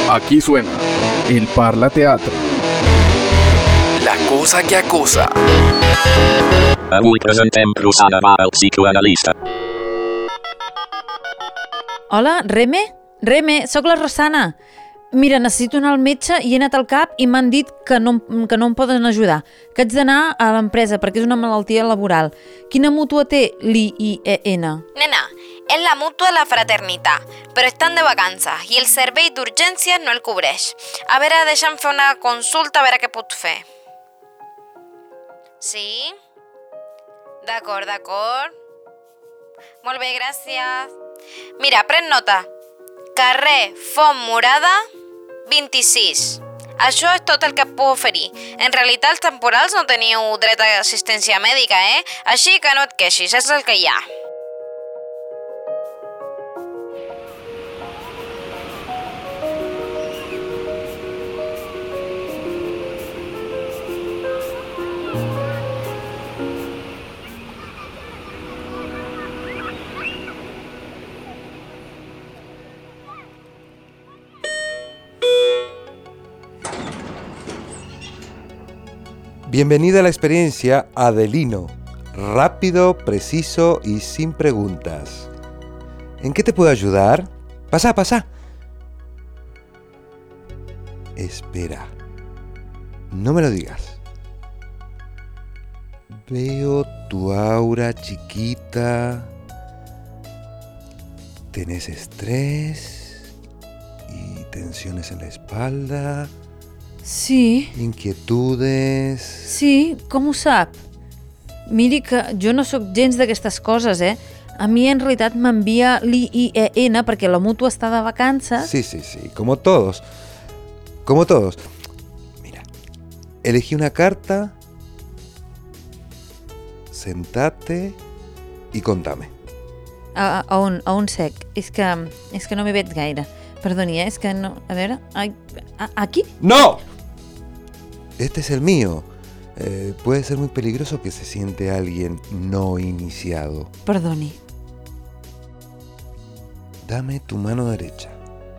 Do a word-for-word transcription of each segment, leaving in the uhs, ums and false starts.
Aquí suena el Parla Teatro. La cosa que acusa. Avui presentem Rosana va al psicoanalista. Hola, Reme? Reme, sóc la Rosana. Mira, necessito anar al metge i he anat al CAP i m'han dit que no, que no em poden ajudar, que haig d'anar a l'empresa perquè és una malaltia laboral. Quina mútua té l'I I E N? Nena, és la mútua de la fraternitat, però estan de vacances i el servei d'urgències no el cobreix. A veure, deixa'm fer una consulta a veure què puc fer. Sí? D'acord, d'acord. Molt bé, gràcies. Mira, pren nota. Carrer Font Morada, vint-i-sis. Això és tot el que puc oferir. En realitat, els temporals no teniu dret a assistència mèdica, eh? Així que no et queixis, és el que hi ha. Bienvenida a la experiencia Adelino. Rápido, preciso y sin preguntas. ¿En qué te puedo ayudar? Pasa, pasa. Espera. No me lo digas. Veo tu aura chiquita. Tenés estrés y tensiones en la espalda. Sí. Inquietudes... Sí, com ho sap? Miri que jo no sóc gens d'aquestes coses, eh? A mi en realitat m'envia l'I I E N perquè la mútua està de vacances. Sí, sí, sí, como todos. Como todos. Mira, elegí una carta, sentate y contame. A, a, on, a on sec? És que, és que no m'hi veig gaire. Perdoni, eh? És que no... A veure... A, a, aquí? ¡No! Este es el mío. Eh, puede ser muy peligroso que se siente alguien no iniciado. Perdoni. Dame tu mano derecha.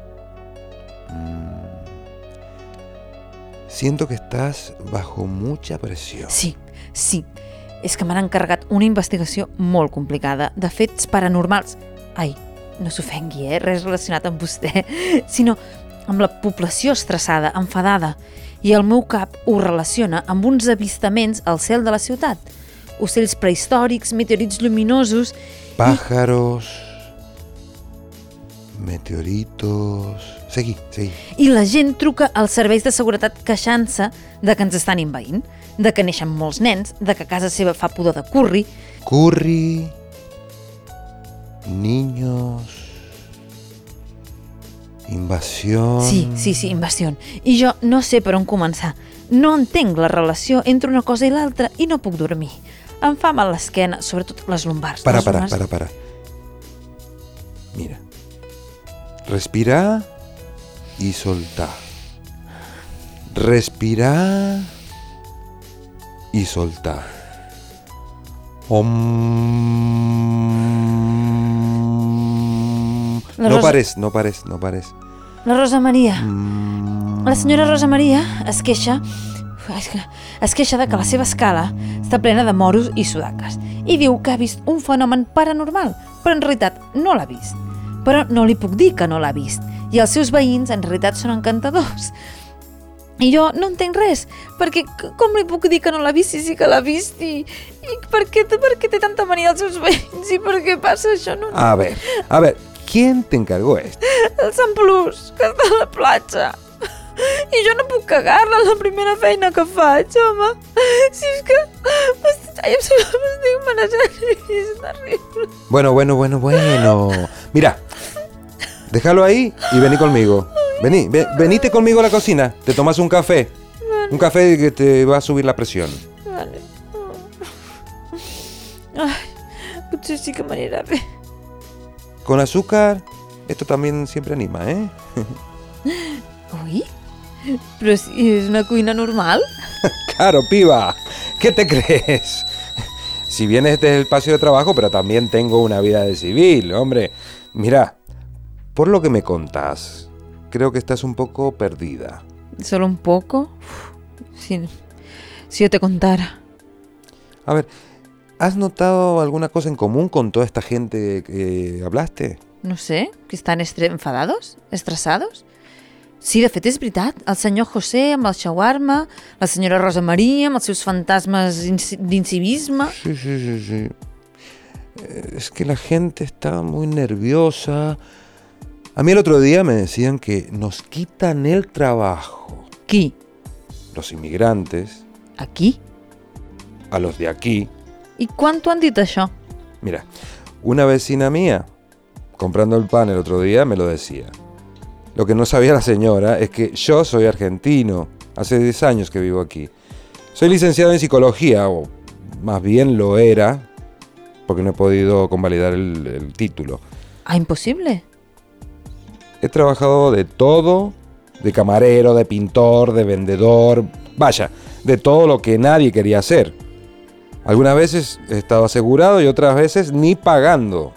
Mm. Siento que estás bajo mucha presión. Sí, sí. És que m'han encarregat una investigació molt complicada de fets paranormals. Ai, no s'ofengui, eh? Res relacionat amb vostè, sinó amb la població estressada, enfadada. I el meu cap ho relaciona amb uns avistaments al cel de la ciutat. Ocells prehistòrics, meteorits lluminosos... Pájaros... I... meteoritos... Segui, segui. I la gent truca als serveis de seguretat queixant-se de que ens estan envaint, de que neixen molts nens, de que a casa seva fa pudor de curri... Curri... Niños... Invasió... Sí, sí, sí, invasió. I jo no sé per on començar. No entenc la relació entre una cosa i l'altra i no puc dormir. Em fa mal l'esquena, sobretot les lumbars. Para, les para, lumbars... para, para. Mira. Respirar y soltar. Respirar y soltar. Om... La No Rosa... pares, no pares, no pares. La Rosa Maria. Mm... La senyora Rosa Maria es queixa... És que es queixa de que la seva escala està plena de moros i sudaques i diu que ha vist un fenomen paranormal, però en realitat no l'ha vist. Però no li puc dir que no l'ha vist, i els seus veïns en realitat són encantadors. I jo no entenc res, perquè com li puc dir que no l'ha vist si sí que l'ha vist i, i per, què, per què té tanta mania als seus veïns i per què passa això? No... A ver, a ver, ¿quién te encargó esto? El Sant Plus, que està a la platja. I jo no puc cagar-la la primera feina que faig, home. Si és que... Ai, em sembla que estic manejant i és terrible. Bueno, bueno, bueno, bueno. Mira, déjalo ahí y vení conmigo. Vení, ve, venite conmigo a la cocina. Te tomas un café. Vale. Un café que te va a subir la presión. Vale. Ai, potser sí que m'anirà bé. Con azúcar, esto también siempre anima, ¿eh? Ui, però si és una cuina normal. Claro, piba. ¿Qué te crees? Si bien este es el espacio de trabajo, pero también tengo una vida de civil, hombre. Mira, por lo que me contás, creo que estás un poco perdida. ¿Solo un poco? Uf, si, si yo te contara. A ver, ¿has notado alguna cosa en común con toda esta gente que hablaste? No sé, que estan estre- enfadados? Estressats? Sí, de fet és veritat. El senyor José amb el shawarma, la senyora Rosa Maria amb els seus fantasmes inci- d'incivisme... Sí, sí, sí, sí. Eh, Es que la gente está muy nerviosa. A mí el otro día me decían que nos quitan el trabajo. Qui? Los inmigrantes, Aquí? a los de aquí. I quan t'ho han dit, això? Mira, una vecina mía, comprando el pan el otro día, me lo decía. Lo que no sabía la señora es que yo soy argentino. Hace diez años que vivo aquí. Soy licenciado en psicología, o más bien lo era, porque no he podido convalidar el, el título. Ah, impossible. He trabajado de todo, de camarero, de pintor, de vendedor, vaya, de todo lo que nadie quería hacer. Algunas veces he estado asegurado y otras veces ni pagando.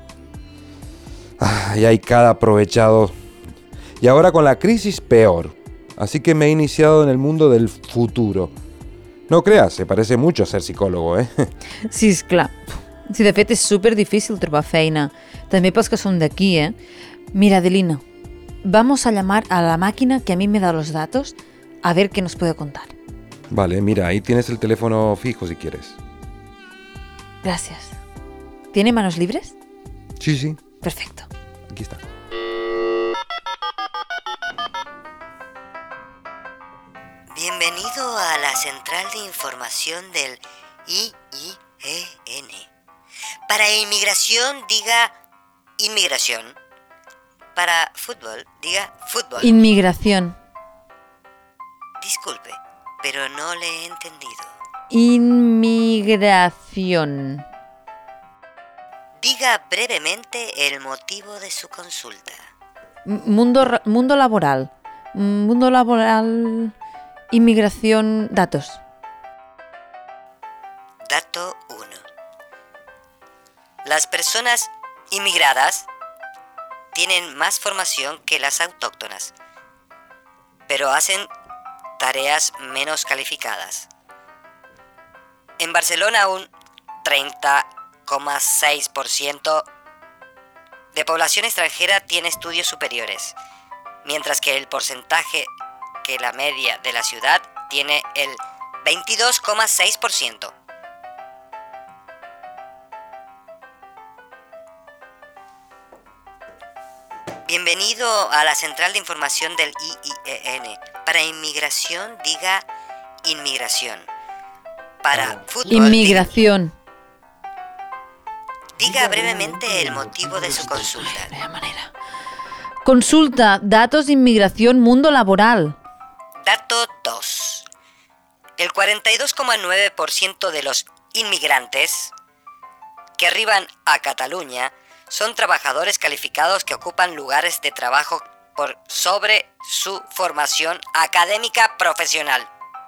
Ah, y hay cada aprovechado. Y ahora con la crisis peor. Así que me he iniciado en el mundo del futuro. No creas, se parece mucho a ser psicólogo, ¿eh? Sí, és clar. Sí, de fet, és super difícil trobar feina. També pels que són d'aquí, eh? Mira, Adelina, vamos a llamar a la máquina que a mí me da los datos a ver qué nos puede contar. Vale, mira, ahí tienes el teléfono fijo si quieres. Gracias. ¿Tiene manos libres? Sí, sí, Perfecto. aquí está. Bienvenido a la central de información del I I E N. Para inmigración, diga inmigración. Para fútbol, diga fútbol. Inmigración. Disculpe, pero no le he entendido. Inmigración. Diga brevemente el motivo de su consulta. M- Mundo, ra- mundo laboral. Mundo laboral. Inmigración. Datos. Dato uno. Las personas inmigradas tienen más formación que las autóctonas, pero hacen tareas menos calificadas. En Barcelona, un treinta coma seis por ciento de población extranjera tiene estudios superiores, mientras que el porcentaje que la media de la ciudad tiene el veintidós coma seis por ciento. Bienvenido a la central de información del I I E N. Para inmigración, diga inmigración. Para fútbol, Inmigración. diga, diga brevemente el motivo de su consulta. No hay manera. Consulta. Datos de inmigración. Mundo laboral. Dato dos. El cuarenta y dos coma nueve por ciento de los inmigrantes que arriban a Cataluña son trabajadores calificados que ocupan lugares de trabajo por sobre su formación académica profesional.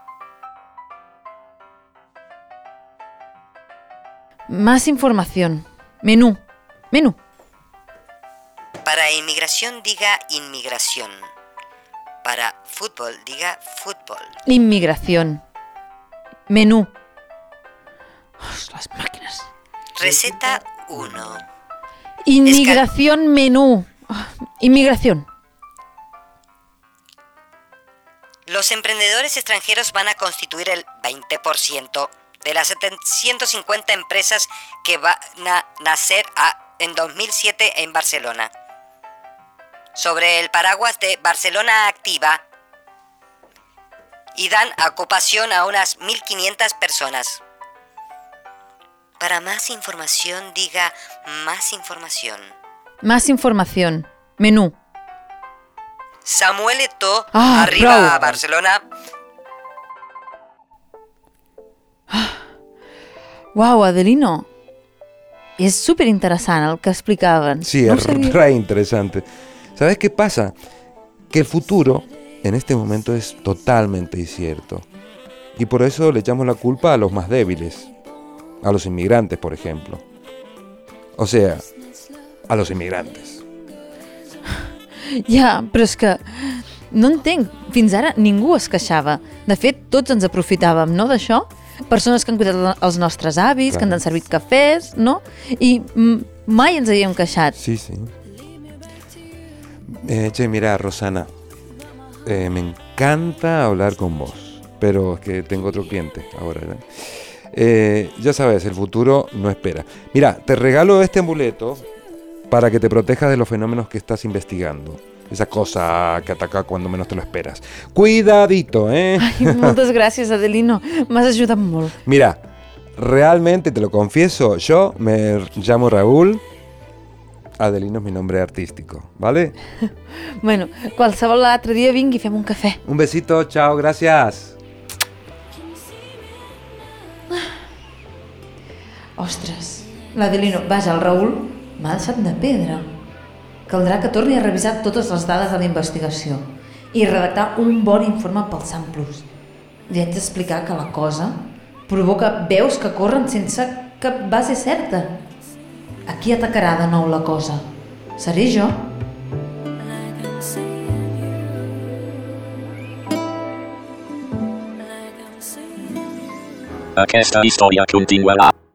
Más información. Menú. Menú. Para inmigración, diga inmigración. Para fútbol, diga fútbol. Inmigración. Menú. Oh, las máquinas. Receta uno. Inmigración, menú. Oh, inmigración. Los emprendedores extranjeros van a constituir el veinte por ciento de las setecientas cincuenta empresas que van a nacer a, en dos mil siete en Barcelona. Sobre el paraguas de Barcelona Activa, y dan ocupación a unas mil quinientas personas. Para más información, diga más información. Más información. Menú. Samuel Eto'o Ah, arriba prou. a Barcelona. Uau, Adelino. És superinteressant el que explicaven. Sí, No ho es sabia. re interesante. ¿Sabes qué pasa? Que el futuro en este momento es totalmente incierto. Y por eso le echamos la culpa a los más débiles. A los inmigrantes, por ejemplo. O sea, a los inmigrantes. Ja, però és que no entenc. Fins ara ningú es queixava. De fet, tots ens aprofitàvem, no, d'això? Persones que han cuidat els nostres avis, Clar. que ens han servit cafès, no? I mm, mai ens havíem queixat. Sí, sí. Eh, che, mira, Rosana, eh, me encanta hablar con vos, pero es que tengo otro cliente ahora, ¿verdad? Eh, ya sabes, el futuro no espera. Mira, te regalo este amuleto para que te protejas de los fenómenos que estás investigando. Esa cosa que ataca cuando menos te lo esperas. Cuidadito, ¿eh? Ai, moltes gràcies, Adelino. M'has ajudat molt. Mira, realmente te lo confieso, yo me llamo Raúl. Adelino es mi nombre artístico, ¿vale? Bueno, qualsevol altre dia vingui i fem un cafè. Un besito, chao, gracias. Ostres, l'Adelino, vaja, el Raül m'ha deixat de pedra. Caldrà que torni a revisar totes les dades de la investigació i redactar un bon informe pel Sant Plus. Li haig d'explicar que la cosa provoca veus que corren sense cap base certa. A qui atacarà de nou la cosa? Seré jo? Aquesta història continuarà.